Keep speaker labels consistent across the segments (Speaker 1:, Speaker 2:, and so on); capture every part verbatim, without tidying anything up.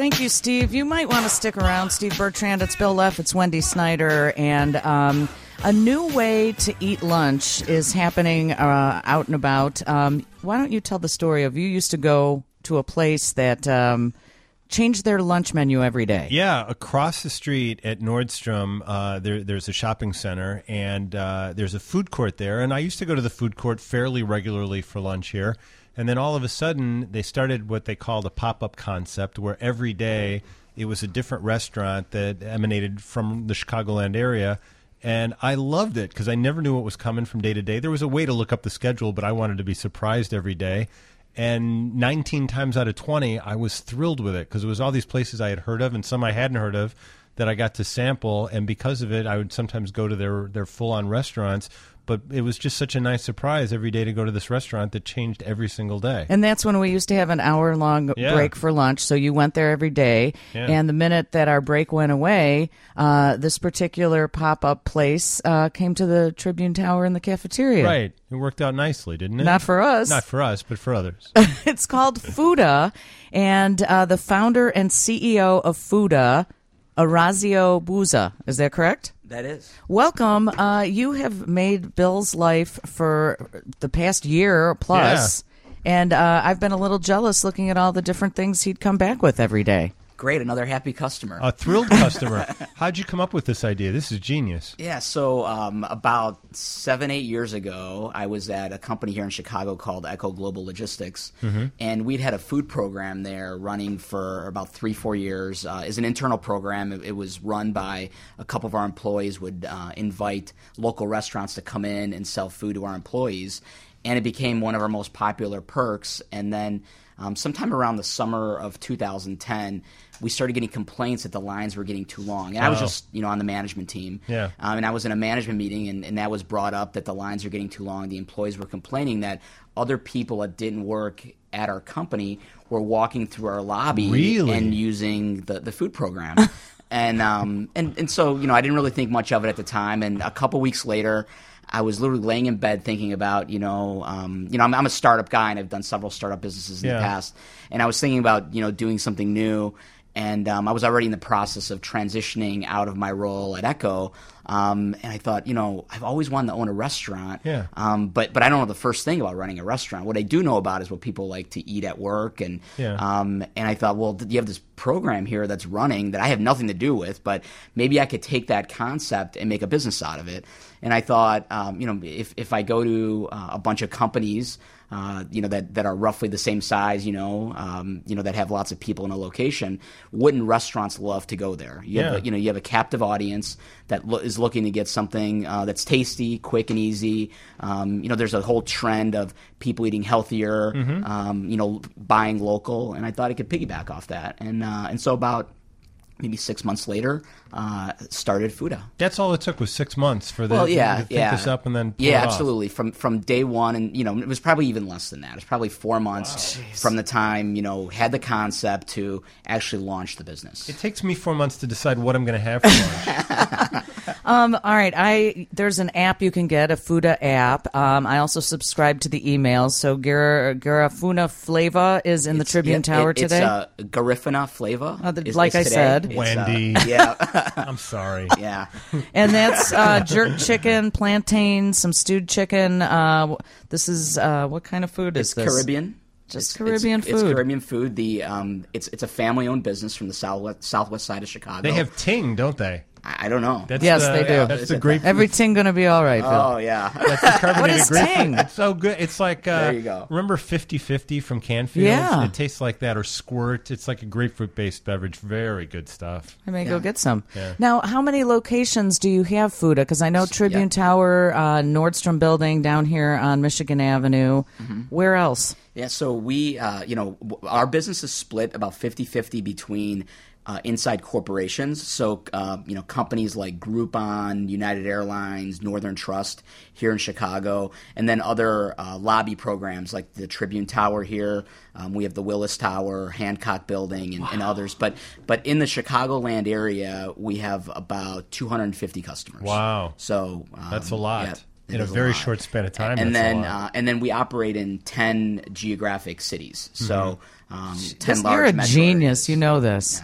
Speaker 1: Thank you, Steve. You might want to stick around. Steve Bertrand, it's Bill Leff, it's Wendy Snyder, and um, a new way to eat lunch is happening uh, out and about. Um, why don't you tell the story of you used to go to a place that um, changed their lunch menu every day?
Speaker 2: Yeah, across the street at Nordstrom, uh, there, there's a shopping center, and uh, there's a food court there. And I used to go to the food court fairly regularly for lunch here. And then all of a sudden, they started what they called a pop-up concept, where every day it was a different restaurant that emanated from the Chicagoland area. And I loved it because I never knew what was coming from day to day. There was a way to look up the schedule, but I wanted to be surprised every day. And nineteen times out of twenty, I was thrilled with it because it was all these places I had heard of and some I hadn't heard of that I got to sample. And because of it, I would sometimes go to their, their full-on restaurants. But it was just such a nice surprise every day to go to this restaurant that changed every single day.
Speaker 1: And that's when we used to have an hour-long
Speaker 2: Yeah.
Speaker 1: break for lunch, so you went there every day.
Speaker 2: Yeah.
Speaker 1: And the minute that our break went away, uh, this particular pop-up place uh, came to the Tribune Tower in the cafeteria.
Speaker 2: Right. It worked out nicely, didn't it?
Speaker 1: Not for us.
Speaker 2: Not for us, but for others.
Speaker 1: It's called Fuda, and uh, the founder and C E O of Fuda, Orazio Buza. Is that correct?
Speaker 3: That is.
Speaker 1: Welcome. Uh, you have made Bill's life for the past year plus, and uh, I've been a little jealous looking at all the different things he'd come back with every day.
Speaker 3: Great, another happy customer.
Speaker 2: A thrilled customer. How'd you come up with this idea? This is genius.
Speaker 3: Yeah, so um, about seven, eight years ago, I was at a company here in Chicago called Echo Global Logistics, mm-hmm. and we'd had a food program there running for about three, four years. Uh, it's an internal program. It, it was run by a couple of our employees would uh, invite local restaurants to come in and sell food to our employees, and it became one of our most popular perks. And then um, sometime around the summer of two thousand ten, we started getting complaints that the lines were getting too long. And I was
Speaker 2: Oh.
Speaker 3: just, you know, on the management team.
Speaker 2: Yeah.
Speaker 3: Um, and I was in a management meeting, and, and that was brought up that the lines are getting too long. The employees were complaining that other people that didn't work at our company were walking through our lobby
Speaker 2: Really?
Speaker 3: and using the, the food program. and, um, and and so, you know, I didn't really think much of it at the time. And a couple weeks later, I was literally laying in bed thinking about, you know, um, you know, I'm, I'm a startup guy, and I've done several startup businesses in
Speaker 2: Yeah.
Speaker 3: the past. And I was thinking about, you know, doing something new. And um, I was already in the process of transitioning out of my role at Echo. Um, and I thought, you know, I've always wanted to own a restaurant.
Speaker 2: Yeah.
Speaker 3: Um, but but I don't know the first thing about running a restaurant. What I do know about is what people like to eat at work. And
Speaker 2: Yeah.
Speaker 3: um, and I thought, well, you have this program here that's running that I have nothing to do with, but maybe I could take that concept and make a business out of it. And I thought, um, you know, if if I go to uh, a bunch of companies, Uh, you know, that, that are roughly the same size, you know, um, you know, that have lots of people in a location, wouldn't restaurants love to go there? You have,
Speaker 2: Yeah.
Speaker 3: a, you know, you have a captive audience that lo- is looking to get something uh, that's tasty, quick, and easy. Um, you know, there's a whole trend of people eating healthier,
Speaker 2: Mm-hmm.
Speaker 3: um, you know, buying local, and I thought it could piggyback off that. And uh, and so about maybe six months later, uh, started Fuda.
Speaker 2: That's all it took was six months for the
Speaker 3: Well, yeah,
Speaker 2: to think
Speaker 3: yeah.
Speaker 2: this up and then pull
Speaker 3: yeah,
Speaker 2: it off.
Speaker 3: absolutely. From from day one, and you know, it was probably even less than that. It was probably four months from the time you know had the concept to actually launch the business.
Speaker 2: It takes me four months to decide what I'm going to have for lunch.
Speaker 1: Um, all right, I there's an app you can get, a Fuda app. Um, I also subscribe to the emails. So Gar- Garifuna Flava is in the
Speaker 3: It's-
Speaker 1: Tribune
Speaker 3: yeah,
Speaker 1: Tower
Speaker 3: it-
Speaker 1: today.
Speaker 3: It's uh, Garifuna Flava.
Speaker 1: Uh, the-
Speaker 3: is-
Speaker 1: like
Speaker 3: is
Speaker 1: I
Speaker 3: today.
Speaker 1: said.
Speaker 3: It's, uh,
Speaker 2: Wendy.
Speaker 3: yeah,
Speaker 2: I'm sorry.
Speaker 3: yeah.
Speaker 1: And that's uh, jerk chicken, plantain, some stewed chicken. Uh, this is uh, what kind of food
Speaker 3: It's
Speaker 1: is this?
Speaker 3: Caribbean.
Speaker 1: Just
Speaker 3: It's-
Speaker 1: Caribbean
Speaker 3: it's,
Speaker 1: food.
Speaker 3: It's Caribbean food. The um, it's it's a family-owned business from the southwest southwest side of Chicago.
Speaker 2: They have ting, don't they?
Speaker 3: I, I don't know.
Speaker 2: That's
Speaker 1: Yes,
Speaker 2: the,
Speaker 1: they do.
Speaker 2: That's
Speaker 3: Is
Speaker 2: the
Speaker 3: it
Speaker 2: grapefruit.
Speaker 1: Everything gonna be all right, Phil.
Speaker 3: oh yeah.
Speaker 2: That's the carbonated
Speaker 1: What is
Speaker 2: grapefruit.
Speaker 1: ting?
Speaker 2: It's so good. It's like uh,
Speaker 3: There you go.
Speaker 2: Remember fifty fifty from Canfield?
Speaker 1: Yeah.
Speaker 2: It tastes like that, or Squirt. It's like a grapefruit-based beverage. Very good stuff.
Speaker 1: I may go
Speaker 3: Yeah.
Speaker 1: get some.
Speaker 2: Yeah.
Speaker 1: Now, how many locations do you have, Fuda? Because I know Tribune
Speaker 3: yeah.
Speaker 1: Tower, uh, Nordstrom Building down here on Michigan Avenue.
Speaker 3: Mm-hmm.
Speaker 1: Where else?
Speaker 3: Yeah, so we, uh, you know, w- our business is split about fifty-fifty between uh, inside corporations. So, uh, you know, companies like Groupon, United Airlines, Northern Trust here in Chicago, and then other uh, lobby programs like the Tribune Tower here. Um, we have the Willis Tower, Hancock Building, and, and others. But but in the Chicagoland area, we have about two hundred fifty customers.
Speaker 2: Wow.
Speaker 3: So um,
Speaker 2: That's a lot.
Speaker 3: yeah. It
Speaker 2: in a
Speaker 3: is
Speaker 2: very
Speaker 3: lot.
Speaker 2: short span of time.
Speaker 3: And
Speaker 2: that's
Speaker 3: then
Speaker 2: a lot.
Speaker 3: uh, and then we operate in ten geographic cities. So um, ten
Speaker 1: This-
Speaker 3: large.
Speaker 1: You're a
Speaker 3: metro
Speaker 1: genius.
Speaker 3: areas.
Speaker 1: You know this.
Speaker 3: Yeah.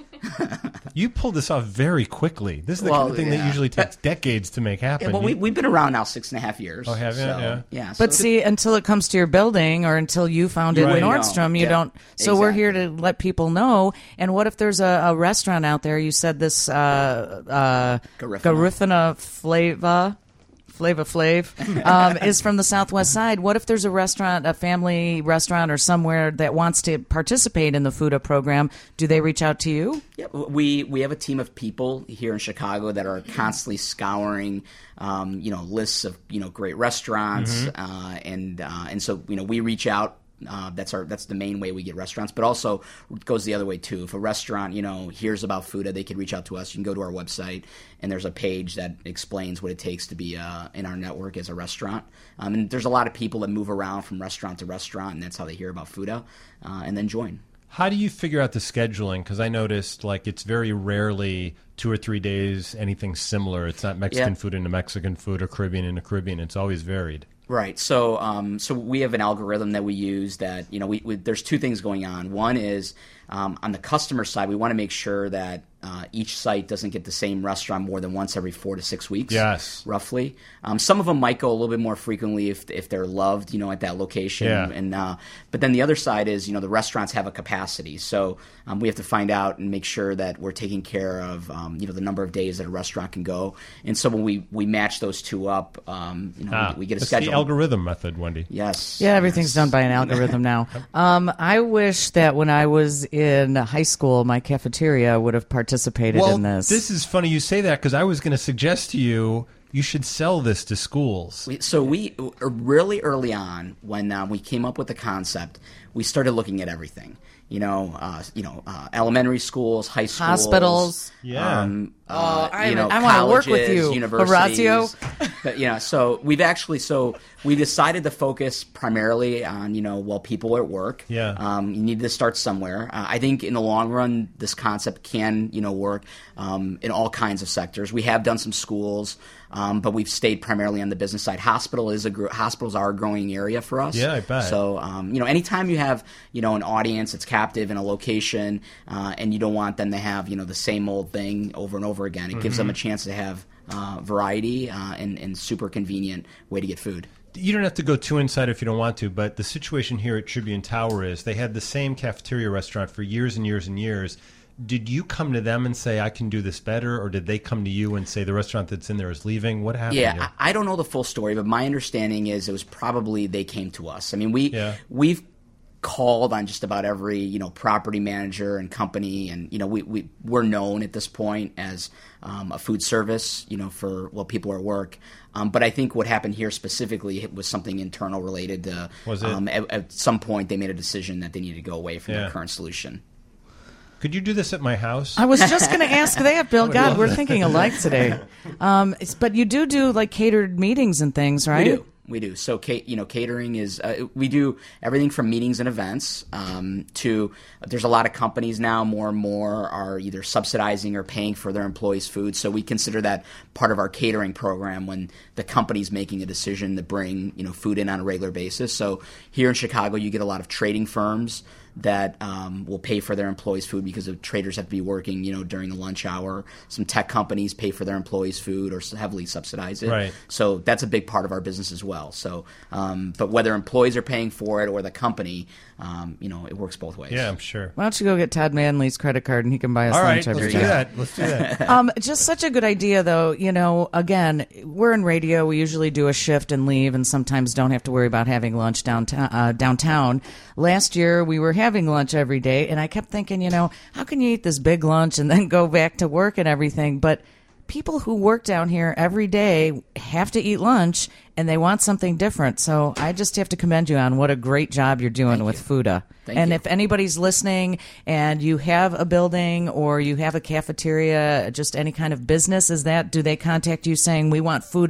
Speaker 2: You pulled this off very quickly. This is the
Speaker 3: Well,
Speaker 2: kind of thing
Speaker 3: yeah.
Speaker 2: that usually takes decades to make happen.
Speaker 3: Yeah, well,
Speaker 2: You-
Speaker 3: we, we've been around now six and a half years.
Speaker 2: Oh, have you?
Speaker 3: So,
Speaker 2: Yeah.
Speaker 3: yeah.
Speaker 1: But
Speaker 3: so-
Speaker 1: see, until it comes to your building or until you found it
Speaker 2: Right.
Speaker 1: in
Speaker 2: You
Speaker 3: know.
Speaker 1: Nordstrom, you
Speaker 3: Yeah.
Speaker 1: don't. So we're here
Speaker 3: Exactly.
Speaker 1: to let people know. And what if there's a, a restaurant out there? You said this uh, uh,
Speaker 3: Garifuna.
Speaker 1: Garifuna Flava. Flava Flav um, is from the Southwest side. What if there's a restaurant, a family restaurant, or somewhere that wants to participate in the FUTA program? Do they reach out to you?
Speaker 3: Yeah, we we have a team of people here in Chicago that are constantly scouring, um, you know, lists of you know great restaurants, uh, and uh, and so you know we reach out. Uh, that's our that's the main way we get restaurants, but also it goes the other way too. If a restaurant you know hears about FUTA, they can reach out to us. You can go to our website, and there's a page that explains what it takes to be uh, in our network as a restaurant. Um, and there's a lot of people that move around from restaurant to restaurant, and that's how they hear about FUTA, uh, and then join.
Speaker 2: How do you figure out the scheduling? Because I noticed like it's very rarely two or three days anything similar. It's not Mexican
Speaker 3: Yeah.
Speaker 2: food into Mexican food or Caribbean into Caribbean. It's always varied.
Speaker 3: Right. So, um, so we have an algorithm that we use that you know we, we there's two things going on. One is um, on the customer side, we want to make sure that uh, each site doesn't get the same restaurant more than once every four to six weeks.
Speaker 2: Yes.
Speaker 3: Roughly. Um, some of them might go a little bit more frequently if if they're loved, you know, at that location.
Speaker 2: Yeah.
Speaker 3: And uh, but then the other side is you know the restaurants have a capacity, so um, we have to find out and make sure that we're taking care of um, you know the number of days that a restaurant can go. And so when we we match those two up, um, you know,
Speaker 2: Ah,
Speaker 3: we, we get a
Speaker 2: that's
Speaker 3: schedule.
Speaker 2: the algorithm method, Wendy.
Speaker 3: Yes.
Speaker 1: Yeah, everything's
Speaker 3: yes.
Speaker 1: done by an algorithm now. Um, I wish that when I was in high school, my cafeteria would have participated
Speaker 2: Well,
Speaker 1: in this.
Speaker 2: this is funny you say that because I was going to suggest to you you should sell this to schools.
Speaker 3: We, so we really early on when uh, we came up with the concept, we started looking at everything. You know, uh, you know, uh, elementary schools, high schools,
Speaker 1: Hospitals.
Speaker 2: Yeah.
Speaker 3: Um,
Speaker 1: Oh,
Speaker 3: uh,
Speaker 1: I'm
Speaker 3: you know,
Speaker 1: in- I wanna work with
Speaker 3: colleges,
Speaker 1: you,
Speaker 3: universities.
Speaker 1: Horacio.
Speaker 3: But, you know, so we've actually so we decided to focus primarily on you know while people are at work.
Speaker 2: Yeah.
Speaker 3: Um, you need to start somewhere. Uh, I think in the long run, this concept can you know work um, in all kinds of sectors. We have done some schools, um, but we've stayed primarily on the business side. Hospital is a gr- hospitals are a growing area for us.
Speaker 2: Yeah, I bet.
Speaker 3: So um, you know, anytime you have you know an audience that's captive in a location, uh, and you don't want them to have you know the same old thing over and over again, it gives them a chance to have uh, variety uh, and, and super convenient way to get food.
Speaker 2: You don't have to go too inside if you don't want to, but the situation here at Tribune Tower is they had the same cafeteria restaurant for years and years and years. Did you come to them and say, I can do this better, or did they come to you and say the restaurant that's in there is leaving? What happened?
Speaker 3: Yeah,
Speaker 2: here?
Speaker 3: I, I don't know the full story, but my understanding is it was probably they came to us. I mean, we
Speaker 2: Yeah.
Speaker 3: we've called on just about every you know property manager and company, and you know we we we're known at this point as um, a food service, you know, for well people are at work. Um, but I think what happened here specifically was something internal related to.
Speaker 2: Was it?
Speaker 3: Um, at, at some point, they made a decision that they needed to go away from
Speaker 2: Yeah.
Speaker 3: their current solution.
Speaker 2: Could you do this at my house?
Speaker 1: I was just going to ask that, Bill. God, we're thinking alike today. Um, it's, but you do do like catered meetings and things, right?
Speaker 3: We do. We do. So, ca- you know, catering is, uh, we do everything from meetings and events um, to, there's a lot of companies now, more and more are either subsidizing or paying for their employees' food. So we consider that part of our catering program when the company's making a decision to bring, you know, food in on a regular basis. So here in Chicago, you get a lot of trading firms that um, will pay for their employees' food because the traders have to be working, you know, during the lunch hour. Some tech companies pay for their employees' food or heavily subsidize it.
Speaker 2: Right.
Speaker 3: So that's a big part of our business as well. So, um, but whether employees are paying for it or the company, um, you know, it works both ways.
Speaker 2: Yeah, I'm sure.
Speaker 1: Why don't you go get Todd Manley's credit card and he can buy us
Speaker 2: All right,
Speaker 1: lunch every
Speaker 2: let's
Speaker 1: day?
Speaker 2: do that. Let's do that.
Speaker 1: Um, just such a good idea, though. You know, again, we're in radio. We usually do a shift and leave, and sometimes don't have to worry about having lunch downtown. Uh, downtown. Last year, we were having lunch every day, and I kept thinking, you know, how can you eat this big lunch and then go back to work and everything? But people who work down here every day have to eat lunch, and they want something different. So I just have to commend you on what a great job you're doing
Speaker 3: Thank
Speaker 1: with
Speaker 3: you.
Speaker 1: FUTA.
Speaker 3: Thank
Speaker 1: and
Speaker 3: you.
Speaker 1: if anybody's listening and you have a building or you have a cafeteria, just any kind of business, is that, do they contact you saying, we want FUTA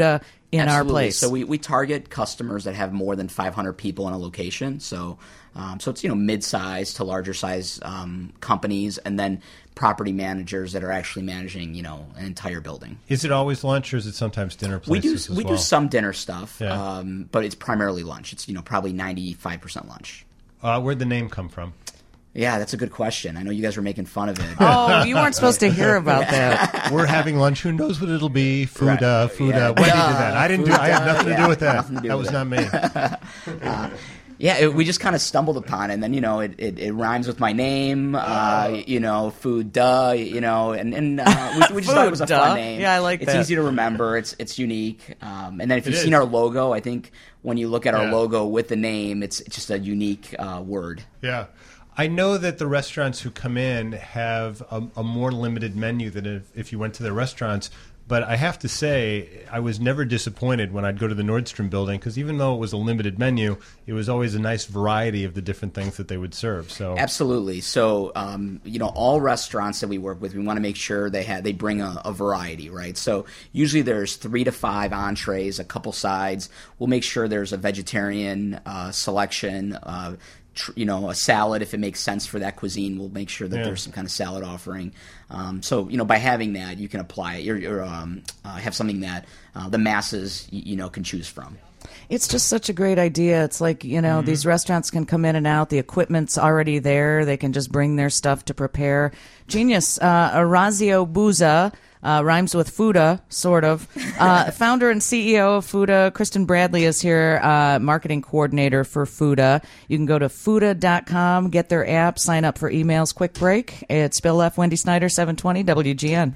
Speaker 1: in
Speaker 3: Absolutely.
Speaker 1: our place.
Speaker 3: So we, we target customers that have more than five hundred people in a location. So um, so it's, you know, mid-size to larger size um, companies, and then property managers that are actually managing, you know, an entire building.
Speaker 2: Is it always lunch, or is it sometimes dinner places
Speaker 3: We do
Speaker 2: as
Speaker 3: we
Speaker 2: well?
Speaker 3: do some dinner stuff,
Speaker 2: Yeah.
Speaker 3: um, but it's primarily lunch. It's, you know, probably ninety-five percent lunch.
Speaker 2: Uh, where'd the name come from?
Speaker 3: Yeah, that's a good question. I know you guys were making fun of it.
Speaker 1: Oh, you weren't supposed to hear about that.
Speaker 2: We're having lunch. Who knows what it'll be? Food,
Speaker 3: Right.
Speaker 2: uh, food.
Speaker 3: Yeah.
Speaker 2: Uh, Wendy did
Speaker 3: Duh.
Speaker 2: that. I didn't do. I had nothing to
Speaker 3: Yeah.
Speaker 2: do with that.
Speaker 3: Nothing to do
Speaker 2: That
Speaker 3: with
Speaker 2: was
Speaker 3: it.
Speaker 2: not me.
Speaker 3: Yeah, it, we just kind of stumbled upon it, and then, you know, it, it, it rhymes with my name, uh, you know, food, duh, you know, and, and uh, we, we just thought it was a
Speaker 1: Food,
Speaker 3: fun
Speaker 1: duh.
Speaker 3: name.
Speaker 1: Yeah, I like
Speaker 3: it's
Speaker 1: that.
Speaker 3: easy to remember. It's it's unique. Um, and then if you've
Speaker 2: It
Speaker 3: seen
Speaker 2: is.
Speaker 3: our logo, I think when you look at our
Speaker 2: Yeah.
Speaker 3: logo with the name, it's, it's just a unique uh, word.
Speaker 2: Yeah. I know that the restaurants who come in have a, a more limited menu than if, if you went to their restaurants. But I have to say, I was never disappointed when I'd go to the Nordstrom building, because even though it was a limited menu, it was always a nice variety of the different things that they would serve. So
Speaker 3: Absolutely. So, um, you know, all restaurants that we work with, we want to make sure they have they bring a, a variety, right? So usually there's three to five entrees, a couple sides. We'll make sure there's a vegetarian uh, selection. Uh, tr- you know, a salad if it makes sense for that cuisine. We'll make sure that
Speaker 2: Yeah.
Speaker 3: there's some kind of salad offering. Um, so, you know, by having that, you can apply it. You're, you're um, uh, have something that uh, the masses, y- you know, can choose from.
Speaker 1: It's just such a great idea. It's like, you know, these restaurants can come in and out. The equipment's already there. They can just bring their stuff to prepare. Genius. Uh, Orazio Buza, uh, rhymes with Fuda, sort of. Uh, founder and C E O of Fuda. Kristen Bradley is here, uh, marketing coordinator for Fuda. You can go to fuda dot com, get their app, sign up for emails. Quick break. It's Bill F. Wendy Snyder, seven twenty W G N.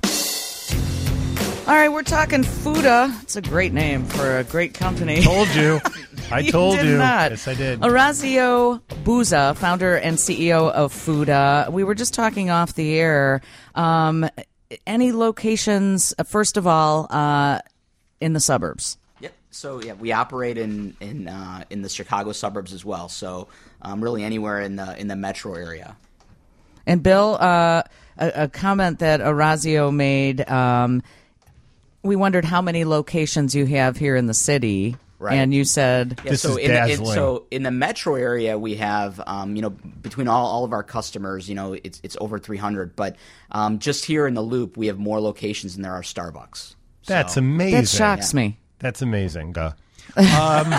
Speaker 1: All right, we're talking Fuda. It's a great name for a great company.
Speaker 2: told you. I
Speaker 1: You
Speaker 2: told
Speaker 1: did
Speaker 2: you.
Speaker 1: not.
Speaker 2: Yes, I did.
Speaker 1: Orazio Buza, founder and C E O of Fuda. We were just talking off the air. Um, any locations, uh, first of all, uh, in the suburbs?
Speaker 3: Yep. So yeah, we operate in in uh, in the Chicago suburbs as well. So um, really anywhere in the in the metro area.
Speaker 1: And Bill, uh, a, a comment that Orazio made. Um, we wondered how many locations you have here in the city,
Speaker 3: Right.
Speaker 1: and you said
Speaker 3: Yeah,
Speaker 2: This
Speaker 3: so
Speaker 2: is
Speaker 3: in the, in,
Speaker 2: dazzling.
Speaker 3: so in the metro area, we have, um, you know, between all, all of our customers, you know, it's it's over three hundred. But um, just here in the Loop, we have more locations than there are Starbucks.
Speaker 2: That's
Speaker 3: So-
Speaker 2: amazing.
Speaker 1: that shocks me.
Speaker 2: That's amazing. Duh. Um,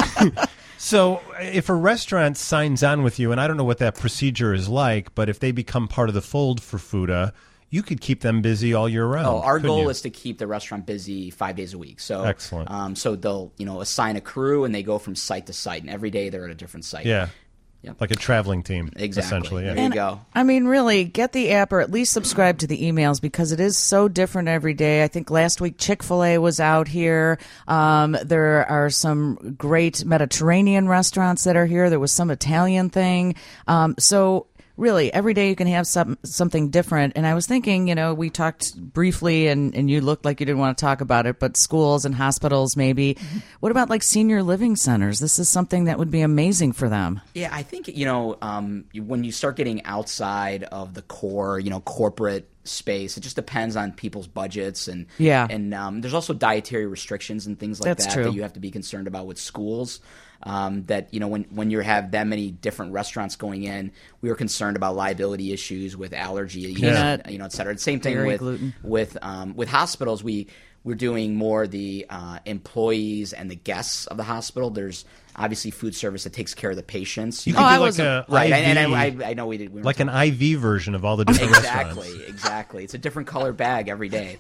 Speaker 2: so if a restaurant signs on with you, and I don't know what that procedure is like, but if they become part of the fold for Fuda, you could keep them busy all year round.
Speaker 3: Oh, our
Speaker 2: couldn't
Speaker 3: goal
Speaker 2: you?
Speaker 3: is to keep the restaurant busy five days a week. So
Speaker 2: Excellent.
Speaker 3: Um, so they'll, you know, assign a crew and they go from site to site, and every day they're at a different site.
Speaker 2: Yeah.
Speaker 3: Yep.
Speaker 2: Like a traveling team,
Speaker 3: Exactly.
Speaker 2: essentially. Yeah.
Speaker 3: There you go.
Speaker 1: I mean, really, get the app or at least subscribe to the emails because it is so different every day. I think last week Chick-fil-A was out here. Um, there are some great Mediterranean restaurants that are here. There was some Italian thing. Um, so really, every day you can have some, something different. And I was thinking, you know, we talked briefly and, and you looked like you didn't want to talk about it, but schools and hospitals maybe. Mm-hmm. What about like senior living centers? This is something that would be amazing for them.
Speaker 3: Yeah, I think, you know, um, you- when you start getting outside of the core, you know, corporate space, it just depends on people's budgets. And
Speaker 1: Yeah.
Speaker 3: and um, there's also dietary restrictions and things like
Speaker 1: That's
Speaker 3: that
Speaker 1: true.
Speaker 3: that you have to be concerned about with schools. Um, that, you know, when, when you have that many different restaurants going in, we were concerned about liability issues with allergies,
Speaker 1: Peanut,
Speaker 3: you know, et cetera. Same thing
Speaker 1: dairy,
Speaker 3: with
Speaker 1: gluten.
Speaker 3: with um, with hospitals. We we're doing more the uh, employees and the guests of the hospital. There's obviously food service that takes care of the patients.
Speaker 2: You
Speaker 1: Oh,
Speaker 2: could
Speaker 1: I
Speaker 2: do like
Speaker 1: wasn't-
Speaker 2: a
Speaker 3: Right,
Speaker 2: I V,
Speaker 3: and, and I, I, I know we did. We were
Speaker 2: like an I V version of all the different
Speaker 3: exactly,
Speaker 2: restaurants.
Speaker 3: exactly. It's a different color bag every day.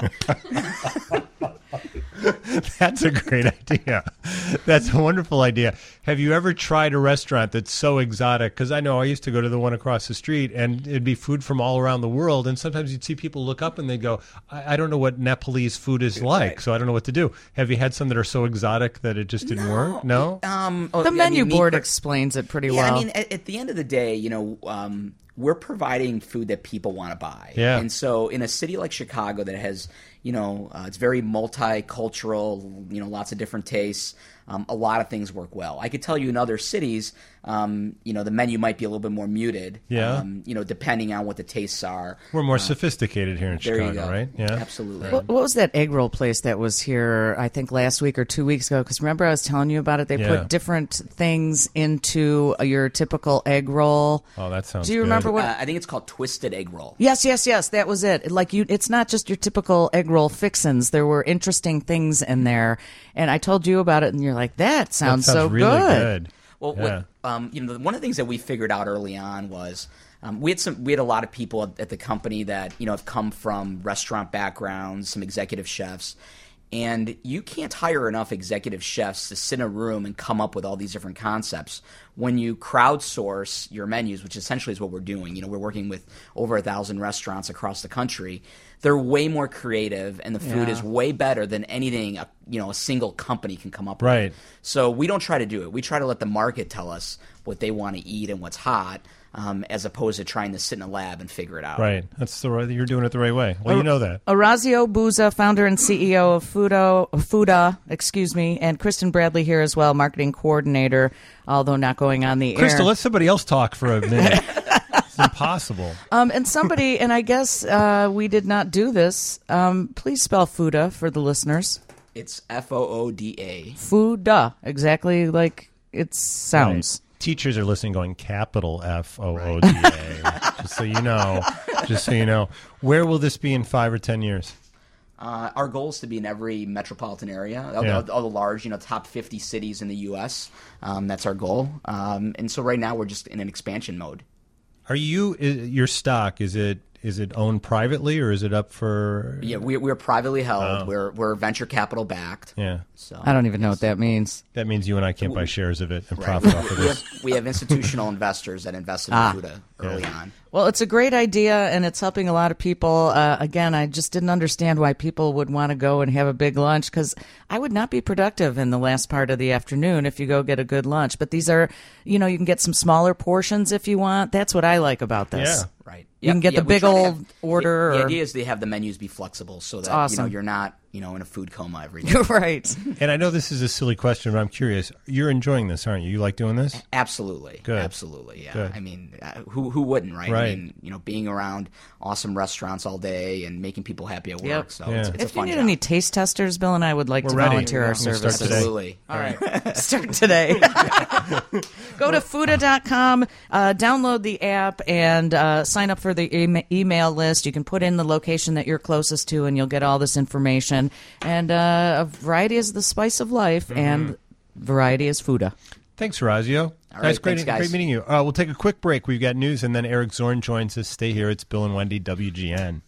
Speaker 2: That's a great idea. That's a wonderful idea. Have you ever tried a restaurant that's so exotic? Because I know I used to go to the one across the street, and it'd be food from all around the world. And sometimes you'd see people look up and they go, I, I don't know what Nepalese food is like, so I don't know what to do. Have you had some that are so exotic that it just didn't work? No?
Speaker 3: Um, oh,
Speaker 1: The
Speaker 3: I
Speaker 1: menu
Speaker 3: mean, meat
Speaker 1: board
Speaker 3: per-
Speaker 1: explains it pretty
Speaker 3: Yeah,
Speaker 1: well.
Speaker 3: I mean, at, at the end of the day, you know, um, we're providing food that people want to buy.
Speaker 2: Yeah.
Speaker 3: And so in a city like Chicago that has, you know, uh, it's very multicultural, you know, lots of different tastes, um, a lot of things work well. I could tell you in other cities, um, you know, the menu might be a little bit more muted,
Speaker 2: Yeah.
Speaker 3: um, you know, depending on what the tastes are.
Speaker 2: We're more sophisticated here in
Speaker 3: There you
Speaker 2: Chicago,
Speaker 3: go.
Speaker 2: right? Yeah.
Speaker 3: Absolutely.
Speaker 1: What, what was that egg roll place that was here, I think, last week or two weeks ago? Because remember I was telling you about it? They
Speaker 2: Yeah.
Speaker 1: put different things into your typical egg roll.
Speaker 2: Oh, that sounds
Speaker 1: Do you
Speaker 2: good.
Speaker 1: remember what?
Speaker 3: Uh, I think it's called Twisted Egg Roll.
Speaker 1: Yes, yes, yes. That was it. Like you, it's not just your typical egg roll fixins. There were interesting things in there, and I told you about it, and you're like, "That sounds,
Speaker 2: that sounds
Speaker 1: so
Speaker 2: really
Speaker 1: good."
Speaker 2: good.
Speaker 3: Well,
Speaker 2: Yeah.
Speaker 3: what, um, you know, one of the things that we figured out early on was um, we had some we had a lot of people at, at the company that you know have come from restaurant backgrounds, some executive chefs. And you can't hire enough executive chefs to sit in a room and come up with all these different concepts. When you crowdsource your menus, which essentially is what we're doing, you know, we're working with over a thousand restaurants across the country. They're way more creative, and the food
Speaker 1: Yeah.
Speaker 3: is way better than anything a, you know a single company can come up
Speaker 2: Right.
Speaker 3: with. So we don't try to do it. We try to let the market tell us what they want to eat and what's hot, um, as opposed to trying to sit in a lab and figure it out.
Speaker 2: Right. That's the right. You're doing it the right way. Well, you know that.
Speaker 1: Orazio Buza, founder and C E O of Fudo, Fuda, excuse me, and Kristen Bradley here as well, marketing coordinator, although not going on the
Speaker 2: Crystal,
Speaker 1: air.
Speaker 2: let somebody else talk for a minute. It's impossible.
Speaker 1: Um, and somebody, and I guess uh, we did not do this. Um, please spell Fuda for the listeners.
Speaker 3: It's F O O D A.
Speaker 1: Fuda, exactly like it sounds.
Speaker 2: Right. Teachers are listening going, capital F O O D A. Just so you know. Just so you know. Where will this be in five or ten years?
Speaker 3: Uh, our goal is to be in every metropolitan area, all,
Speaker 2: Yeah.
Speaker 3: all, all the large, you know, top fifty cities in the U S. Um, that's our goal. Um, and so right now we're just in an expansion mode.
Speaker 2: Are you, i- your stock, is it is it owned privately or is it up for?
Speaker 3: Yeah, we, we're privately held.
Speaker 2: Oh.
Speaker 3: We're we're venture capital backed.
Speaker 2: Yeah.
Speaker 3: So
Speaker 1: I don't even know what that means.
Speaker 2: That means you and I can't buy shares of it and
Speaker 3: Right.
Speaker 2: profit off of
Speaker 3: we,
Speaker 2: this.
Speaker 3: have, we have institutional investors that invested in
Speaker 1: Ah.
Speaker 3: Fuda early
Speaker 2: Yeah.
Speaker 3: on.
Speaker 1: Well, it's a great idea, and it's helping a lot of people. Uh, again, I just didn't understand why people would want to go and have a big lunch, because I would not be productive in the last part of the afternoon if you go get a good lunch. But these are, you know, you can get some smaller portions if you want. That's what I like about this.
Speaker 2: Yeah.
Speaker 3: Right.
Speaker 1: You can get the
Speaker 3: we
Speaker 1: big
Speaker 3: try to
Speaker 1: old
Speaker 3: have-
Speaker 1: order
Speaker 3: The, the
Speaker 1: or-
Speaker 3: idea is they have the menus be flexible so that you
Speaker 1: awesome.
Speaker 3: know you're not you know in a food coma every day.
Speaker 1: You're right.
Speaker 2: And I know this is a silly question, but I'm curious. You're enjoying this, aren't you? You like doing this?
Speaker 3: Absolutely.
Speaker 2: Good.
Speaker 3: Absolutely. Yeah.
Speaker 2: Good.
Speaker 3: I mean, uh, who who wouldn't, right?
Speaker 2: Right.
Speaker 3: I mean, you know, being around awesome restaurants all day and making people happy at work.
Speaker 1: Yep.
Speaker 3: So
Speaker 2: Yeah.
Speaker 3: it's, it's a
Speaker 1: If you
Speaker 3: fun
Speaker 1: need
Speaker 3: job.
Speaker 1: any taste testers, Bill and I would like
Speaker 2: We're
Speaker 1: to
Speaker 2: ready.
Speaker 1: volunteer our
Speaker 2: We're gonna start
Speaker 1: services.
Speaker 2: today.
Speaker 3: Absolutely.
Speaker 1: All right. Start today. Go to fuda dot com, uh, download the app, and uh, sign up for the e- email list. You can put in the location that you're closest to, and you'll get all this information. And uh, a variety is the spice of life,
Speaker 2: Mm-hmm.
Speaker 1: and variety is Fuda.
Speaker 2: Thanks, Horazio.
Speaker 3: All right,
Speaker 2: Nice, great,
Speaker 3: thanks, guys.
Speaker 2: great meeting you. Uh, we'll take a quick break. We've got news, and then Eric Zorn joins us. Stay here. It's Bill and Wendy, W G N.